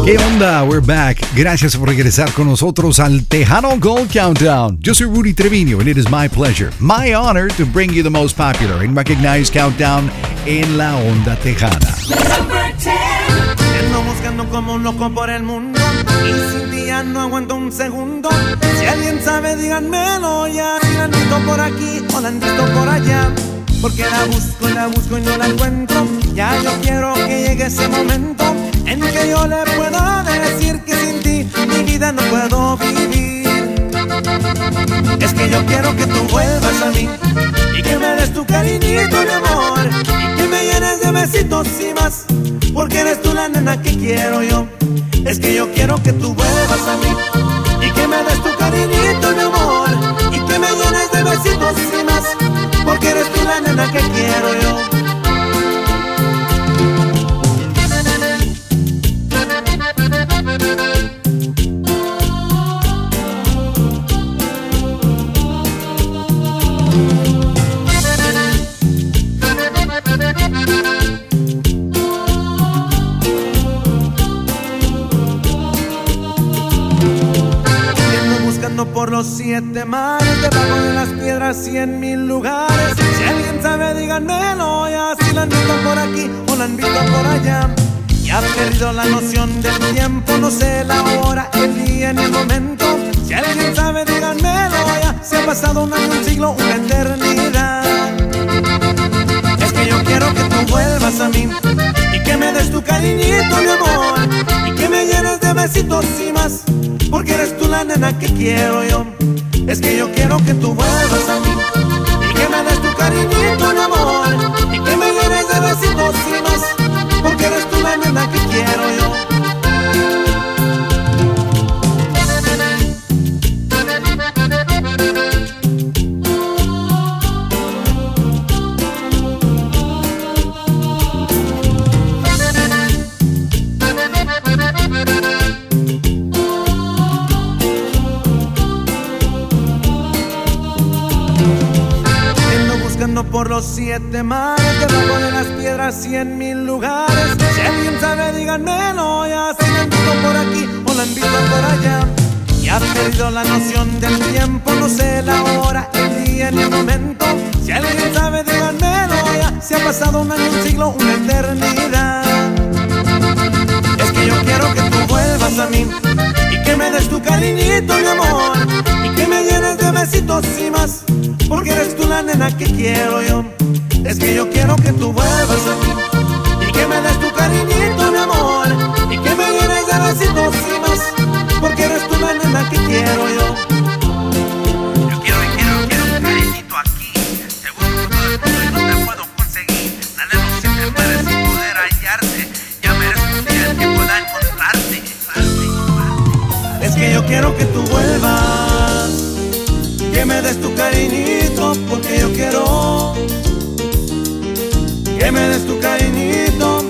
¿Qué onda? We're back. Gracias por regresar con nosotros al Tejano Gold Countdown. Yo soy Rudy Treviño and it is my pleasure, my honor to bring you the most popular and recognized countdown en la onda tejana. Ando buscando como un loco por el mundo y sin ti ya no aguanto un segundo. Si alguien sabe, díganmelo ya. Si la han visto por aquí o la han visto por allá. Porque la busco y no la encuentro. Ya yo quiero que llegue ese momento en que yo le pueda decir que sin ti mi vida no puedo vivir. Es que yo quiero que tú vuelvas a mí y que me des tu cariñito, mi amor, y que me llenes de besitos y más, porque eres tú la nena que quiero yo. Es que yo quiero que tú vuelvas a mí y que me des tu cariñito, mi amor, y que me llenes de besitos y más, porque eres tú la nena que quiero yo. Por los 7 mares, debajo de las piedras y en 1000 lugares. Si alguien sabe, díganmelo ya. Si la han visto por aquí o la han visto por allá. Ya has perdido la noción del tiempo, no sé la hora, el día ni el momento. Si alguien sabe, díganmelo ya. Se ha pasado un año, un siglo, una eternidad. Es que yo quiero que tú vuelvas a mí y que me des tu cariñito, mi amor, y que me llenes de besitos y más, porque eres tú la nena que quiero yo. Es que yo quiero que tú vuelvas a mí y que me des tu cariñito, mi amor, y que me llenes de besitos y más, porque eres tú la nena que quiero yo. Por los 7 mares, debajo de las piedras y en 1000 lugares. Si alguien sabe, díganmelo ya. Si la han visto por aquí o la han visto por allá. Ya has perdido la noción del tiempo, no sé la hora, el día ni el momento. Si alguien sabe, díganmelo ya. Se ha pasado un año, un siglo, una eternidad. Es que yo quiero que tú vuelvas a mí y que me des tu cariñito, mi amor, y que me llenes de besitos y más, porque eres tú la nena que quiero yo. Es que yo quiero que tú vuelvas a mí y que me des tu cariñito, mi amor, y que me llenes de besitos y más, porque eres tú la nena que quiero yo. Yo quiero un cariñito aquí. Te busco todo el mundo y no te puedo conseguir. Nademos 7 mares sin poder hallarte. Ya merezco un día el que pueda encontrarte. Es que yo quiero que tú vuelvas, que me des tu cariñito, porque yo quiero que me des tu cariñito.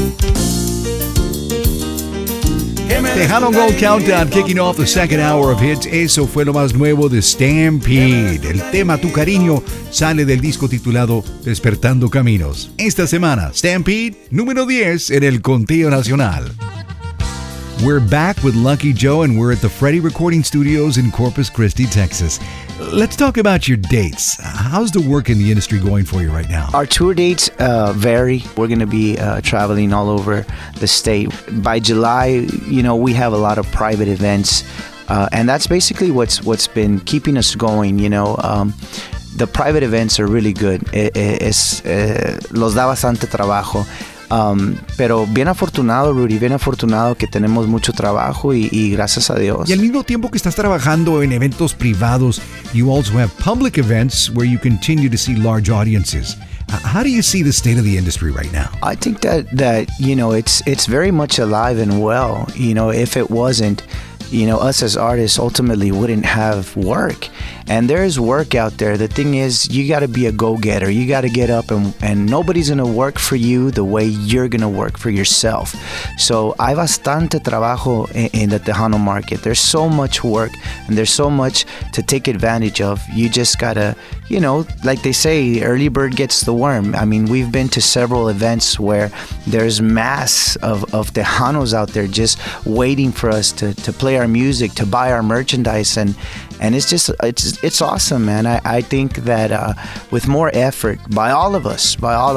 Tejano Gold Countdown, kicking off the second hour of hits. Eso fue lo más nuevo de Stampede. El tema Tu Cariño sale del disco titulado Despertando Caminos. Esta semana, Stampede, número 10 en el conteo nacional. We're back with Lucky Joe and we're at the Freddie Recording Studios in Corpus Christi, Texas. Let's talk about your dates. How's the work in the industry going for you right now? Our tour dates vary. We're going to be traveling all over the state. By July, we have a lot of private events, and that's basically what's been keeping us going. The private events are really good. Los da bastante trabajo. Pero bien afortunado, Rudy, bien afortunado que tenemos mucho trabajo y gracias a Dios. Y al mismo tiempo que estás trabajando en eventos privados, you also have public events where you continue to see large audiences. How do you see the state of the industry right now? I think that it's very much alive and well. If it wasn't, us as artists ultimately wouldn't have work. And there is work out there. The thing is, you got to be a go-getter. You got to get up, and nobody's going to work for you the way you're going to work for yourself. So hay bastante trabajo in the Tejano market. There's so much work, and there's so much to take advantage of. You just got to, like they say, the early bird gets the worm. I mean, we've been to several events where there's mass of Tejanos out there just waiting for us to play our music, to buy our merchandise, and it's awesome, man. I think that with more effort by all of us,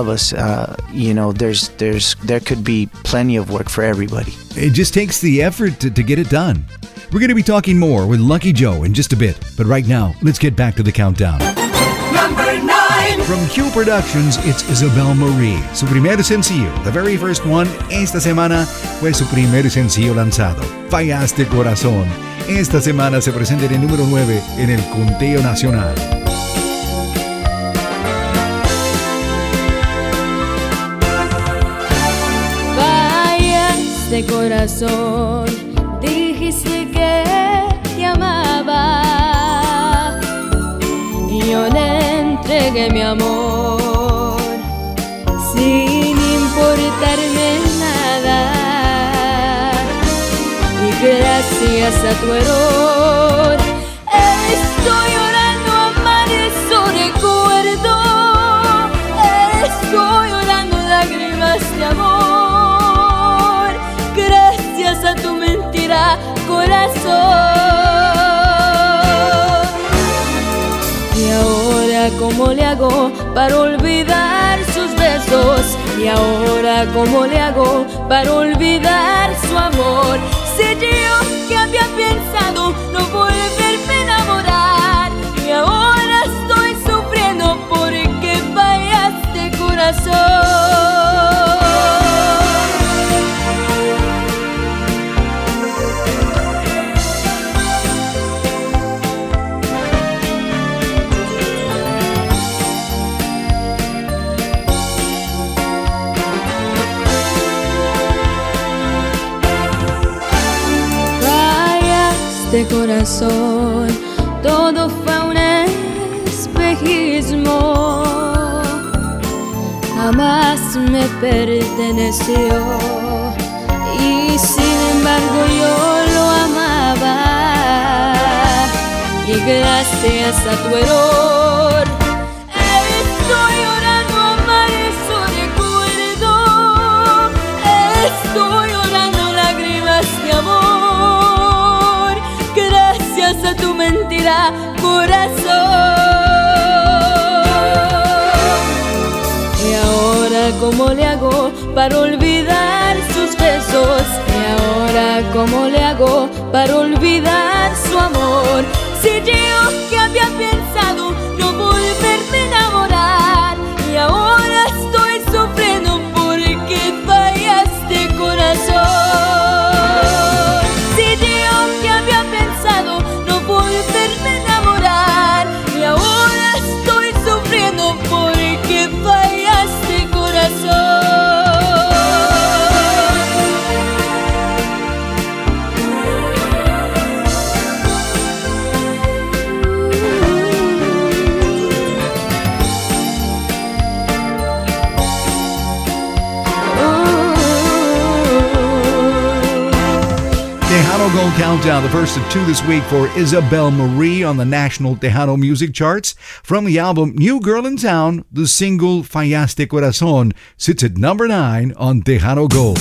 there could be plenty of work for everybody. It just takes the effort to get it done. We're going to be talking more with Lucky Joe in just a bit, but right now, let's get back to the countdown. Number 9. From Q Productions, it's Isabel Marie. Su primer sencillo, the very first one, esta semana fue su primer sencillo lanzado, Fallaste Corazón. Esta semana se presenta en el número 9 en el conteo nacional. Fallaste corazón, dijiste que te amaba y yo le entregué mi amor sin importarme nada. Y gracias a tu error estoy llorando, amanezo recuerdo. Estoy llorando lágrimas de amor. Gracias a tu mentira, corazón. Y ahora ¿cómo le hago para olvidar sus besos? Y ahora ¿cómo le hago para olvidar su amor? Si yo que había pensado no volverme a enamorar, y ahora estoy sufriendo porque fallaste corazón. De corazón, todo fue un espejismo, jamás me perteneció, y sin embargo yo lo amaba, y gracias a tu error estoy llorando, amanezo recuerdo. Estoy llorando lágrimas de amor. Gracias a tu mentira, corazón. Y ahora ¿cómo le hago para olvidar sus besos? Y ahora ¿cómo le hago para olvidar su amor? Si yo que había pensado no volverme a enamorar, y ahora estoy sufriendo porque fallaste corazón. Volverme a enamorar, y ahora estoy sufriendo porque fallaste Tejano Gold Countdown, the first of two this week for Isabel Marie on the national Tejano music charts. From the album New Girl in Town, the single Fallaste Corazón sits at number 9 on Tejano Gold.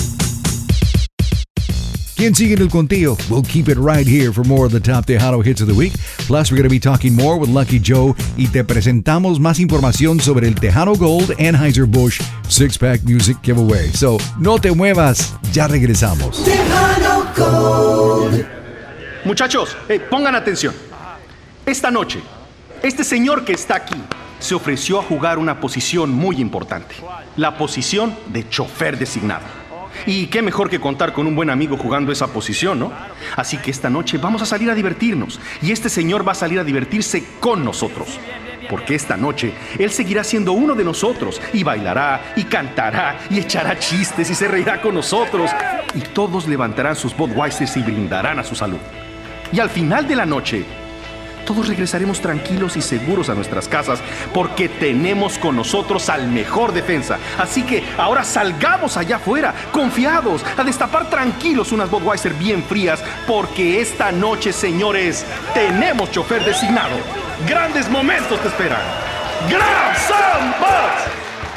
¿Quién sigue en el conteo? We'll keep it right here for more of the top Tejano hits of the week. Plus, we're going to be talking more with Lucky Joe y te presentamos más información sobre el Tejano Gold Anheuser-Busch Six-Pack Music Giveaway. So, no te muevas, ya regresamos. Tejano Gold. Muchachos, pongan atención. Esta noche, este señor que está aquí se ofreció a jugar una posición muy importante. La posición de chofer designado. Y qué mejor que contar con un buen amigo jugando esa posición, ¿no? Así que esta noche vamos a salir a divertirnos. Y este señor va a salir a divertirse con nosotros. Porque esta noche él seguirá siendo uno de nosotros. Y bailará, y cantará, y echará chistes, y se reirá con nosotros. y todos levantarán sus Budweisers y brindarán a su salud. Y al final de la noche, todos regresaremos tranquilos y seguros a nuestras casas porque tenemos con nosotros al mejor defensa. Así que ahora salgamos allá afuera, confiados, a destapar tranquilos unas Budweiser bien frías porque esta noche, señores, tenemos chofer designado. Grandes momentos te esperan. ¡Grab some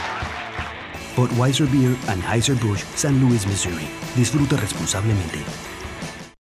Buds! Budweiser Beer, Anheuser-Busch, San Luis, Missouri. Disfruta responsablemente.